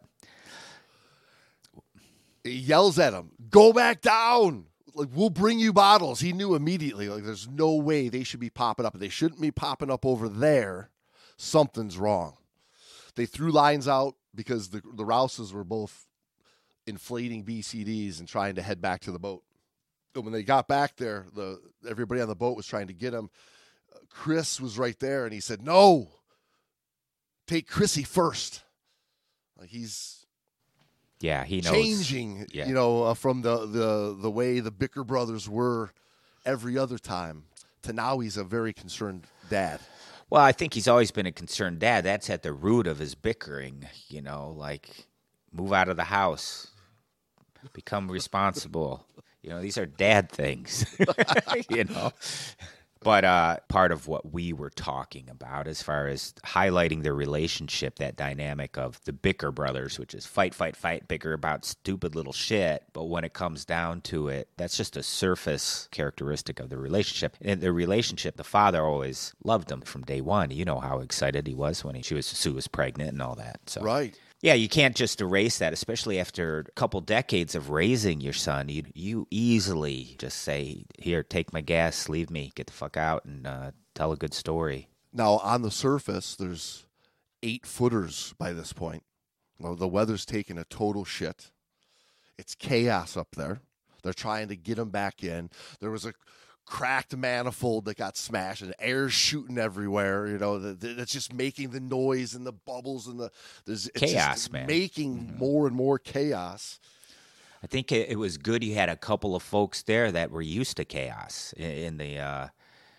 He yells at him, go back down. Like, we'll bring you bottles. He knew immediately, like, there's no way they should be popping up. They shouldn't be popping up over there. Something's wrong. They threw lines out because the Rouses were both inflating BCDs and trying to head back to the boat. And when they got back there, everybody on the boat was trying to get him. Chris was right there, and he said, no, take Chrissy first. Like, he's he knows. Changing, from the way the Bicker brothers were every other time to now he's a very concerned dad. Well, I think he's always been a concerned dad. That's at the root of his bickering, like move out of the house, become responsible. These are dad things, But part of what we were talking about as far as highlighting the relationship, that dynamic of the Bicker brothers, which is fight, bicker about stupid little shit. But when it comes down to it, that's just a surface characteristic of the relationship. And the relationship, the father always loved him from day one. You know how excited he was when Sue was pregnant and all that. So. Right. Yeah, you can't just erase that, especially after a couple decades of raising your son. You easily just say, here, take my gas, leave me, get the fuck out, and tell a good story. Now, on the surface, there's 8-footers by this point. Well, the weather's taking a total shit. It's chaos up there. They're trying to get him back in. There was a cracked manifold that got smashed and air's shooting everywhere. That's just making the noise and the bubbles and there's chaos, man. Making more and more chaos. I think it was good you had a couple of folks there that were used to chaos in the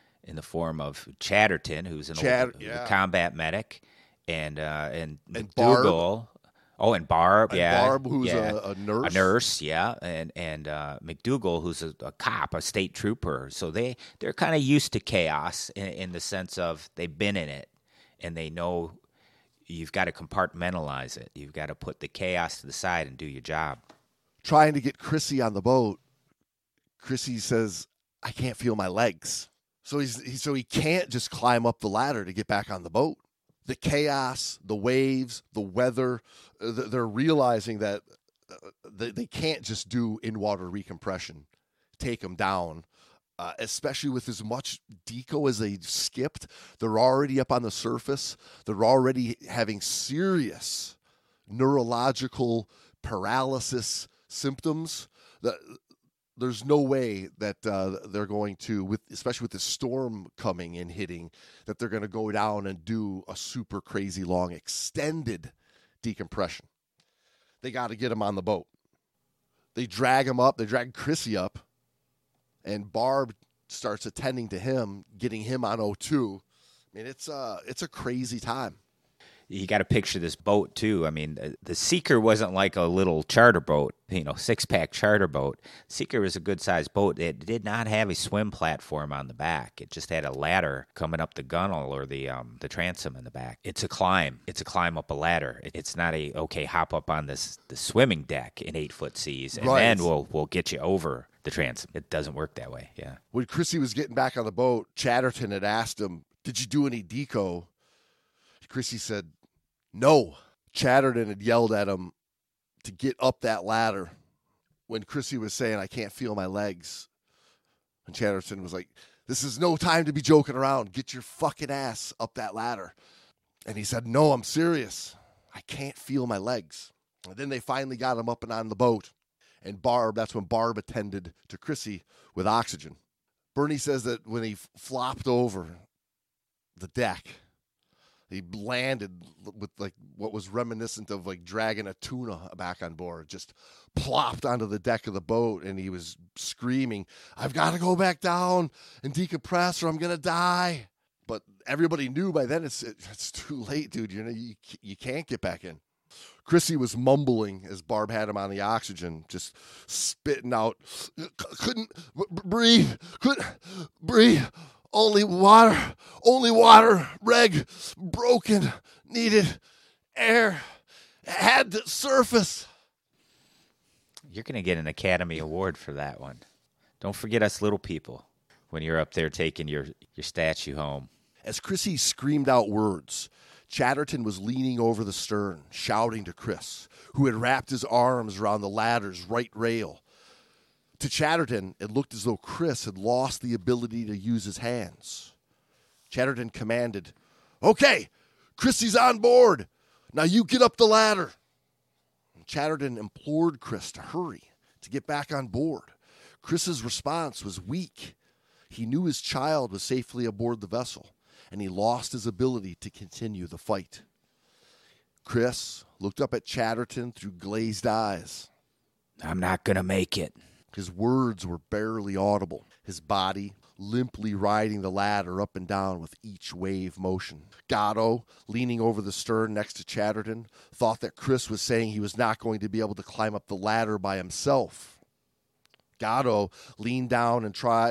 form of Chatterton, who's an old combat medic, and McDougal. Oh, and Barb, Barb, who's a nurse. A nurse, yeah. And McDougal, who's a cop, a state trooper. So they're kind of used to chaos in the sense of they've been in it, and they know you've got to compartmentalize it. You've got to put the chaos to the side and do your job. Trying to get Chrissy on the boat, Chrissy says, I can't feel my legs. So he can't just climb up the ladder to get back on the boat. The chaos, the waves, the weather, they're realizing that they can't just do in-water recompression, take them down, especially with as much deco as they skipped. They're already up on the surface. They're already having serious neurological paralysis symptoms. There's no way that they're going to, especially with the storm coming and hitting, that they're going to go down and do a super crazy long extended decompression. They got to get him on the boat. They drag him up. They drag Chrissy up, and Barb starts attending to him, getting him on O2. I mean, it's a crazy time. You got to picture this boat, too. I mean, the Seeker wasn't like a little charter boat, 6-pack charter boat. Seeker was a good-sized boat. It did not have a swim platform on the back. It just had a ladder coming up the gunnel or the transom in the back. It's a climb. It's a climb up a ladder. It's not hop up on the swimming deck in 8-foot seas, and right. Then we'll get you over the transom. It doesn't work that way, yeah. When Chrissy was getting back on the boat, Chatterton had asked him, did you do any deco? Chrissy said, no. Chatterton had yelled at him to get up that ladder when Chrissy was saying, I can't feel my legs. And Chatterton was like, this is no time to be joking around. Get your fucking ass up that ladder. And he said, no, I'm serious. I can't feel my legs. And then they finally got him up and on the boat. And that's when Barb attended to Chrissy with oxygen. Bernie says that when he flopped over the deck, he landed with like what was reminiscent of like dragging a tuna back on board, just plopped onto the deck of the boat, and he was screaming, I've got to go back down and decompress or I'm going to die. But everybody knew by then it's too late, dude. You can't get back in. Chrissy was mumbling as Barb had him on the oxygen, just spitting out, couldn't breathe. Only water, reg, broken, needed air, had to surface. You're going to get an Academy Award for that one. Don't forget us little people when you're up there taking your statue home. As Chrissy screamed out words, Chatterton was leaning over the stern, shouting to Chris, who had wrapped his arms around the ladder's right rail. To Chatterton, it looked as though Chris had lost the ability to use his hands. Chatterton commanded, "Okay, Chrissy's on board. Now you get up the ladder." Chatterton implored Chris to hurry, to get back on board. Chris's response was weak. He knew his child was safely aboard the vessel, and he lost his ability to continue the fight. Chris looked up at Chatterton through glazed eyes. "I'm not going to make it." His words were barely audible, his body limply riding the ladder up and down with each wave motion. Gatto, leaning over the stern next to Chatterton, thought that Chris was saying he was not going to be able to climb up the ladder by himself. Gatto leaned down and tied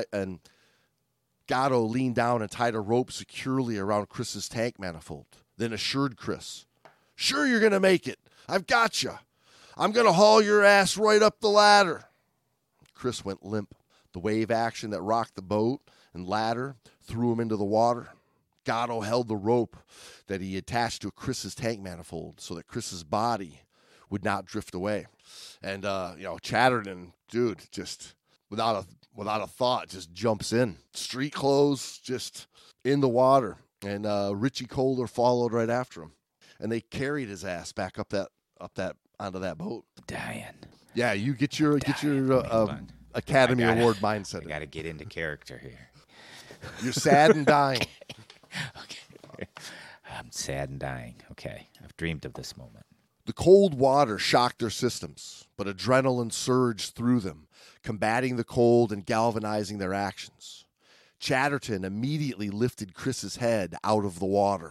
a rope securely around Chris's tank manifold, then assured Chris, "Sure you're going to make it. I've got you. I'm going to haul your ass right up the ladder." Chris went limp. The wave action that rocked the boat and ladder threw him into the water. Gatto held the rope that he attached to Chris's tank manifold so that Chris's body would not drift away. And, Chatterton, dude, just without a thought, just jumps in. Street clothes, just in the water. And Richie Kohler followed right after him. And they carried his ass back up that onto that boat. Dying. Yeah, you get your Academy Award mindset. I got to get into character here. You're sad and dying. Okay. I'm sad and dying. Okay. I've dreamed of this moment. The cold water shocked their systems, but adrenaline surged through them, combating the cold and galvanizing their actions. Chatterton immediately lifted Chris's head out of the water.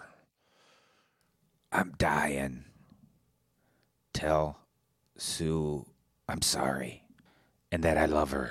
"I'm dying. Tell Sue I'm sorry and that I love her."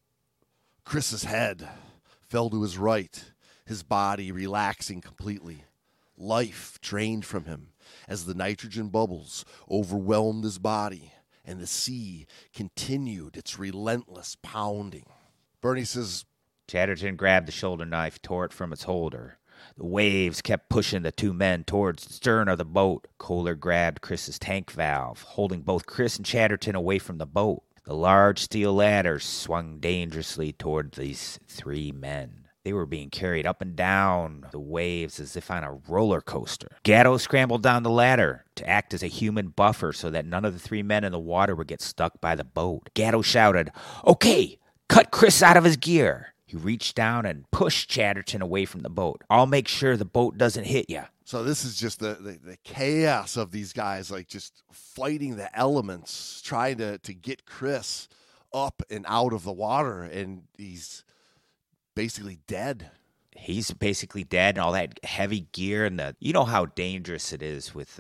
Chris's head fell to his right, his body relaxing completely. Life drained from him as the nitrogen bubbles overwhelmed his body, and the sea continued its relentless pounding. Bernie says, Chatterton grabbed the shoulder knife, tore it from its holder. The waves kept pushing the two men towards the stern of the boat. Kohler grabbed Chris's tank valve, holding both Chris and Chatterton away from the boat. The large steel ladder swung dangerously toward these three men. They were being carried up and down the waves as if on a roller coaster. Gatto scrambled down the ladder to act as a human buffer so that none of the three men in the water would get stuck by the boat. Gatto shouted, "Okay, cut Chris out of his gear." He reached down and pushed Chatterton away from the boat. "I'll make sure the boat doesn't hit you." So this is just the chaos of these guys, like just fighting the elements, trying to get Chris up and out of the water, and he's basically dead. He's basically dead, and all that heavy gear, and you know how dangerous it is with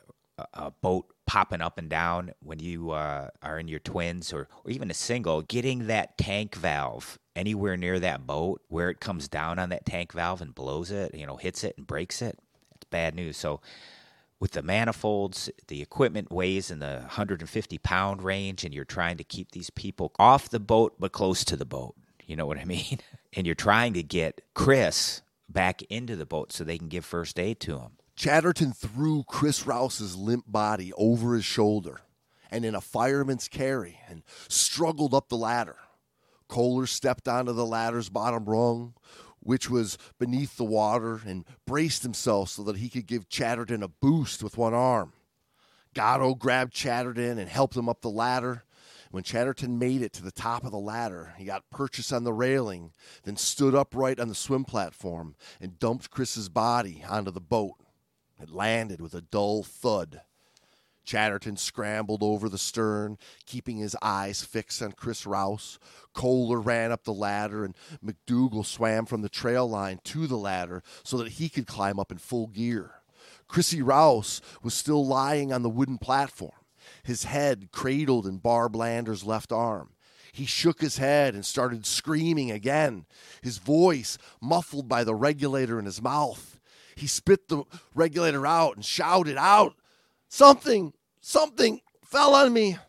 a boat popping up and down when you are in your twins or even a single. Getting that tank valve anywhere near that boat where it comes down on that tank valve and blows it, hits it and breaks it, it's bad news. So with the manifolds, the equipment weighs in the 150-pound range, and you're trying to keep these people off the boat but close to the boat. You know what I mean? And you're trying to get Chris back into the boat so they can give first aid to him. Chatterton threw Chris Rouse's limp body over his shoulder and in a fireman's carry and struggled up the ladder. Kohler stepped onto the ladder's bottom rung, which was beneath the water, and braced himself so that he could give Chatterton a boost with one arm. Gatto grabbed Chatterton and helped him up the ladder. When Chatterton made it to the top of the ladder, he got purchased on the railing, then stood upright on the swim platform and dumped Chris's body onto the boat. It landed with a dull thud. Chatterton scrambled over the stern, keeping his eyes fixed on Chris Rouse. Kohler ran up the ladder, and McDougal swam from the trail line to the ladder so that he could climb up in full gear. Chrissy Rouse was still lying on the wooden platform, his head cradled in Barb Lander's left arm. He shook his head and started screaming again, his voice muffled by the regulator in his mouth. He spit the regulator out and shouted out, Something fell on me.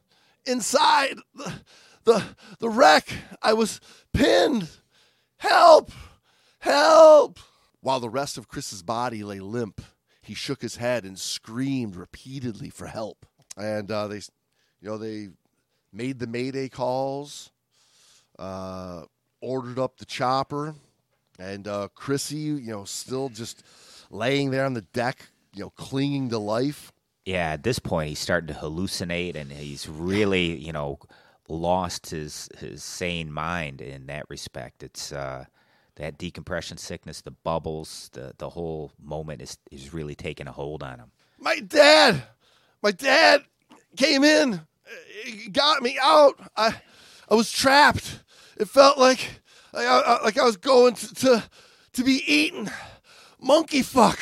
inside the wreck. I was pinned. Help! Help! While the rest of Chris's body lay limp, he shook his head and screamed repeatedly for help. And they made the mayday calls, ordered up the chopper, and Chrissy, still just laying there on the deck, clinging to life. Yeah, at this point, he's starting to hallucinate, and he's really, lost his sane mind in that respect. It's that decompression sickness, the bubbles, the whole moment is really taking a hold on him. My dad came in, he got me out. I was trapped. It felt like I was going to be eaten. Monkey fuck.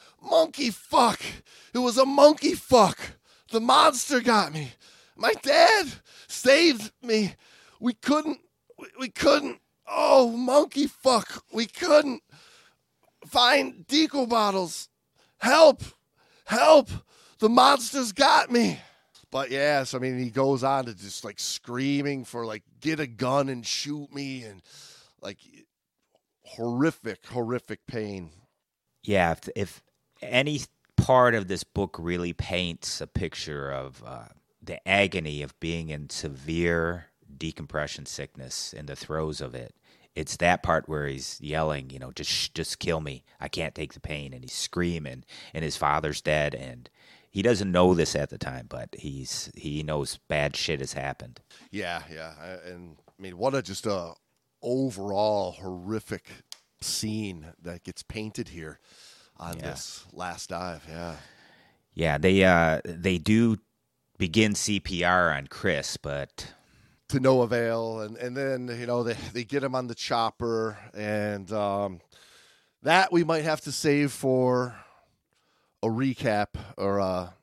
It was a monkey fuck. The monster got me. My dad saved me. We couldn't. Oh, monkey fuck. We couldn't find deco bottles. Help. The monster's got me. But yes, he goes on to just screaming for get a gun and shoot me, and horrific pain. Yeah, if any part of this book really paints a picture of the agony of being in severe decompression sickness in the throes of it, it's that part where he's yelling, just kill me. I can't take the pain. And he's screaming, and his father's dead, and he doesn't know this at the time, but he knows bad shit has happened. Yeah. And what a overall horrific scene that gets painted here on this last dive. Yeah, they do begin CPR on Chris, but to no avail. And then they get him on the chopper, and that we might have to save for a recap or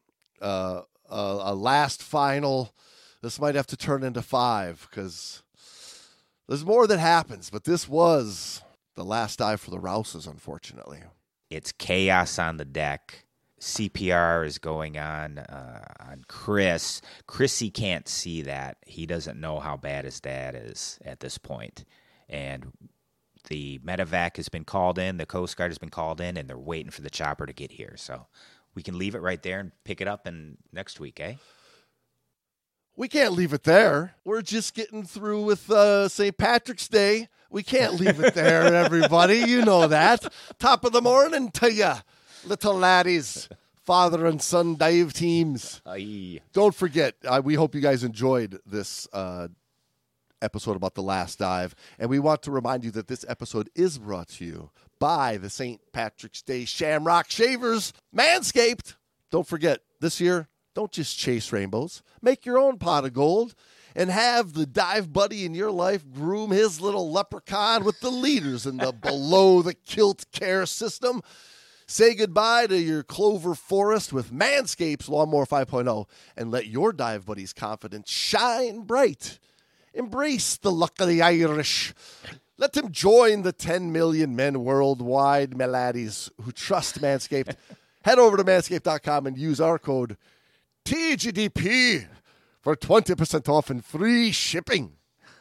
a last final. This might have to turn into 5 because there's more that happens, but this was the last dive for the Rouses, unfortunately. It's chaos on the deck. CPR is going on Chris. Chrissy can't see that. He doesn't know how bad his dad is at this point. And the medevac has been called in. The Coast Guard has been called in, and they're waiting for the chopper to get here. So we can leave it right there and pick it up in next week, eh? We can't leave it there. We're just getting through with St. Patrick's Day. We can't leave it there, everybody. You know that. Top of the morning to you, little laddies, father and son dive teams. Aye. Don't forget, we hope you guys enjoyed this episode about the last dive. And we want to remind you that this episode is brought to you by the St. Patrick's Day Shamrock Shavers, Manscaped. Don't forget, this year, don't just chase rainbows. Make your own pot of gold and have the dive buddy in your life groom his little leprechaun with the leaders in the below-the-kilt care system. Say goodbye to your clover forest with Manscaped's Lawnmower 5.0 and let your dive buddy's confidence shine bright. Embrace the luck of the Irish. Let them join the 10 million men worldwide, my laddies, who trust Manscaped. Head over to manscaped.com and use our code TGDP for 20% off and free shipping.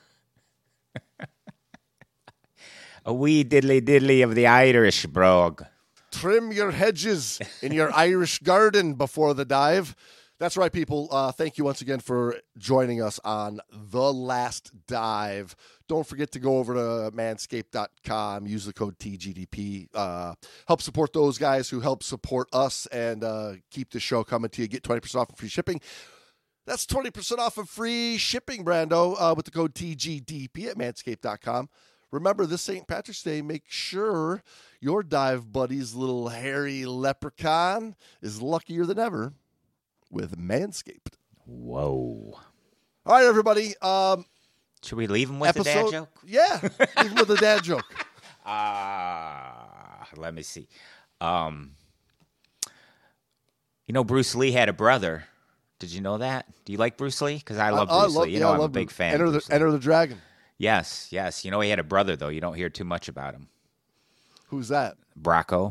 A wee diddly diddly of the Irish, brog. Trim your hedges in your Irish garden before the dive. That's right, people. Thank you once again for joining us on The Last Dive. Don't forget to go over to manscaped.com, use the code TGDP. Help support those guys who help support us and keep the show coming to you. Get 20% off and free shipping. That's 20% off of free shipping, Brando, with the code TGDP at manscaped.com. Remember, this St. Patrick's Day, make sure your dive buddy's little hairy leprechaun is luckier than ever with Manscaped. Whoa. All right, everybody. Should we leave him with the dad joke? Yeah, leave him with the dad joke. Let me see. Bruce Lee had a brother. Did you know that? Do you like Bruce Lee? Because I love Bruce Lee. I'm a big fan of Bruce Lee. Enter the Dragon. Yes. He had a brother, though. You don't hear too much about him. Who's that? Brocco.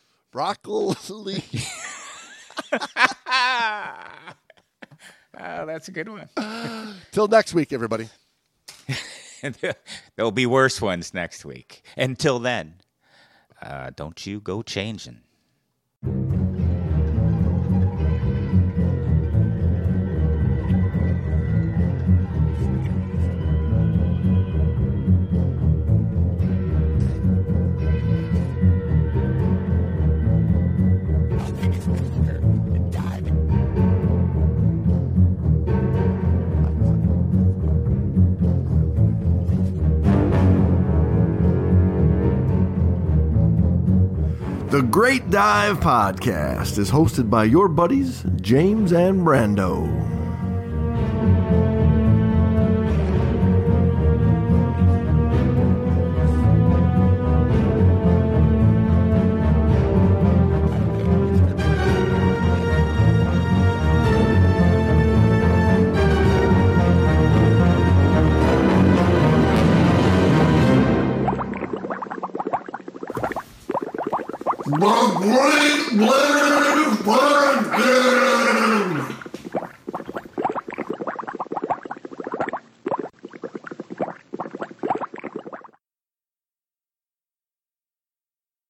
Broccoli. Oh, That's a good one. Till next week, everybody. There'll be worse ones next week. Until then, don't you go changing. The Great Dive Podcast is hosted by your buddies, James and Brando. The Great Dive Podcast.